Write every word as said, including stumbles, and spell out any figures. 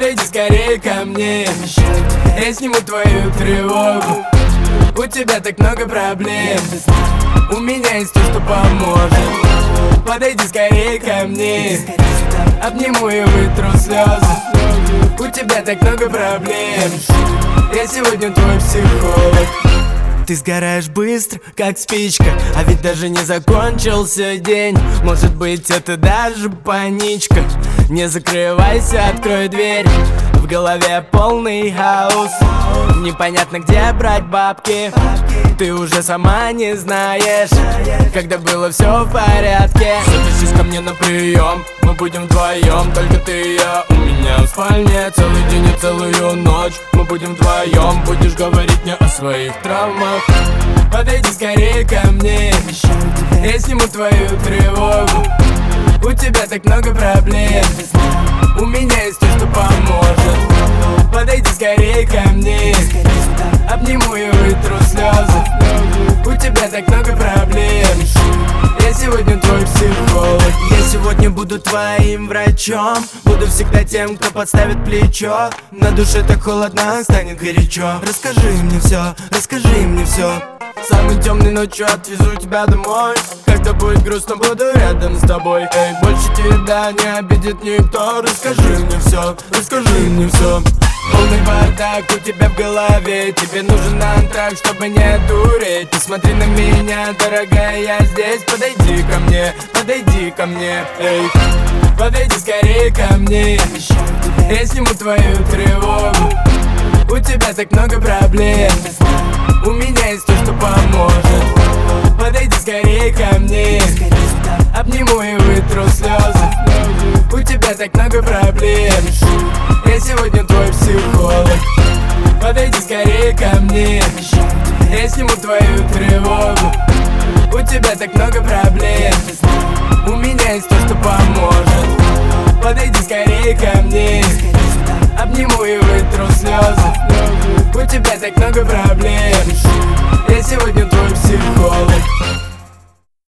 Подойди скорее ко мне, я сниму твою тревогу. У тебя так много проблем, у меня есть то, что поможет. Подойди скорее ко мне, обниму и вытру слезы. У тебя так много проблем, я сегодня твой психолог. Ты сгораешь быстро, как спичка, а ведь даже не закончился день. Может быть, это даже паничка. Не закрывайся, открой дверь. В голове полный хаос, непонятно, где брать бабки. Ты уже сама не знаешь, когда было все в порядке. Запишись ко мне на прием, мы будем вдвоем, только ты и я. У меня в спальне целый день и целую ночь. Мы будем вдвоем, будешь говорить мне о своих травмах. Подойди скорее ко мне, я сниму твою тревогу. У тебя так много проблем, у меня есть то, что поможет. Подойди скорее ко мне, обниму и вытру слезы. У тебя так много проблем, я сегодня твой психолог. Я сегодня буду твоим врачом, буду всегда тем, кто подставит плечо. На душе так холодно, станет горячо. Расскажи мне все, расскажи мне все. Самой темной ночью отвезу тебя домой. Когда будет грустно, буду рядом с тобой. Эй, больше тебя не обидит никто. Расскажи мне все, расскажи мне все. Полный бардак у тебя в голове, тебе нужен антракт, чтобы не дуреть. Ты смотри на меня, дорогая, я здесь. Подойди ко мне, подойди ко мне, эй. Подойди скорее ко мне, я сниму твою тревогу. У тебя так много проблем, у меня есть то, что поможет. Подойди скорее ко мне, обниму и вытру слезы. У тебя так много проблем, я сегодня твой психолог. Подойди скорее ко мне, я сниму твою тревогу. У тебя так много проблем, у меня есть то, что поможет. Подойди скорее ко мне, обниму и вытру слезы. У тебя так много проблем, я сегодня твой психолог.